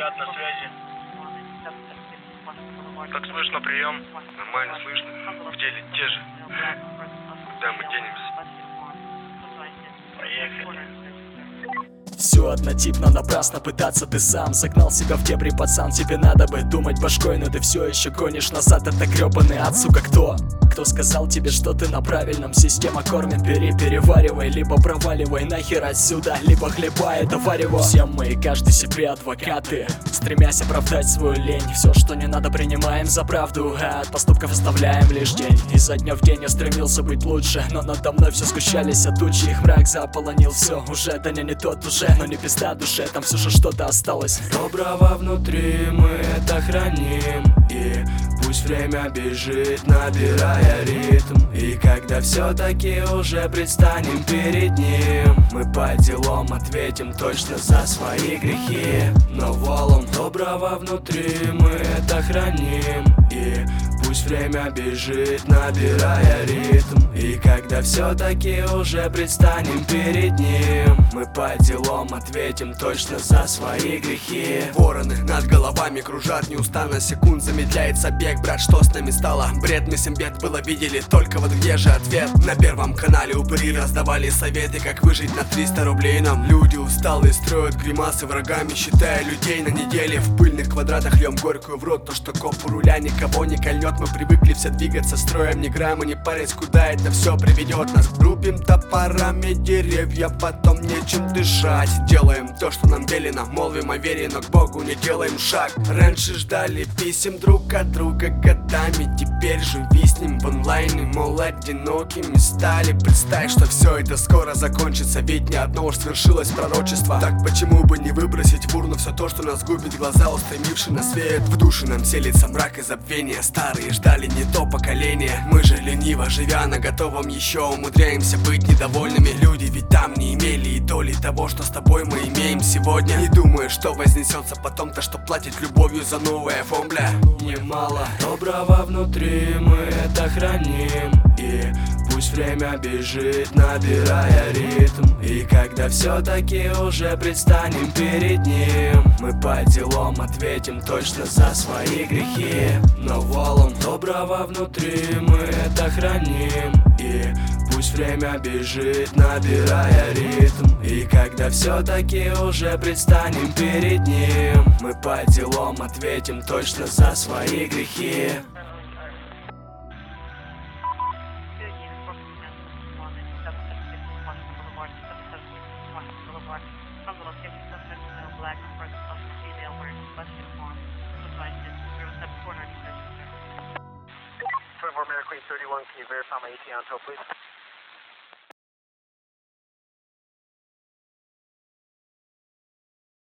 Брат на связи. Как слышно, прием? Нормально слышно. В деле те же. Куда мы денемся? Поехали. Все однотипно, напрасно пытаться, ты сам загнал себя в дебри, пацан. Тебе надо бы думать башкой, но ты все еще гонишь назад. Это гребаный ад, сука, кто сказал тебе, что ты на правильном? Система кормит, переваривай, либо проваливай нахер отсюда, либо хлебай это варево. Все мы и каждый себе адвокаты, стремясь оправдать свою лень. Все, что не надо, принимаем за правду, а от поступков оставляем лишь день. Изо дня в день я стремился быть лучше, но надо мной все сгущались от тучи. Их мрак заполонил все, уже да не тот уже, но не пизда душе, там все же что-то осталось. Доброго внутри мы это храним, и пусть время бежит, набирая ритм. И когда все-таки уже предстанем перед ним, мы по делам ответим точно за свои грехи. Но волн доброго внутри мы это храним, и пусть время бежит, набирая ритм. И когда все-таки уже предстанем перед ним, мы по делам ответим точно за свои грехи. Вороны над головами кружат неустанно, секунд замедляется бег. Брат, что с нами стало? Бред, мы 7 бед было видели, только вот где же ответ? На первом канале упыри раздавали советы, как выжить на 300 рублей нам. Люди усталые строят гримасы врагами, считая людей на неделе. В пыльных квадратах льем горькую в рот, то что коп у руля никого не кольнет. Мы привыкли все двигаться строем, ни грамма не парясь, куда это все приведет нас. Рубим топорами деревья, потом нечем дышать. Делаем то, что нам велено, молвим о вере, но к Богу не делаем шаг. Раньше ждали писем друг от друга годами, теперь же виснем в онлайне, мол, одинокими стали. Представь, что все это скоро закончится, ведь не одно уж свершилось пророчество. Так почему бы не выбросить в урну все то, что нас губит, глаза устремившие на свет. В душе нам селится мрак и забвение, старые ждали не то поколение. Мы же лениво живя на готовом еще умудряемся быть недовольными. Люди ведь там не имели и доли того, что с тобой мы имеем сегодня. Не думаю, что вознесется потом-то, что платит любовью за новое фомбля. Немало доброго внутри мы это храним, и пусть время бежит, набирая ритм. И когда все-таки уже предстанем перед ним, мы по делам ответим точно за свои грехи. Но волн доброго внутри мы это храним, и пусть время бежит, набирая ритм. И когда все-таки уже предстанем перед ним, мы по делам ответим точно за свои грехи. American 31, can you verify my ETA on tow, please?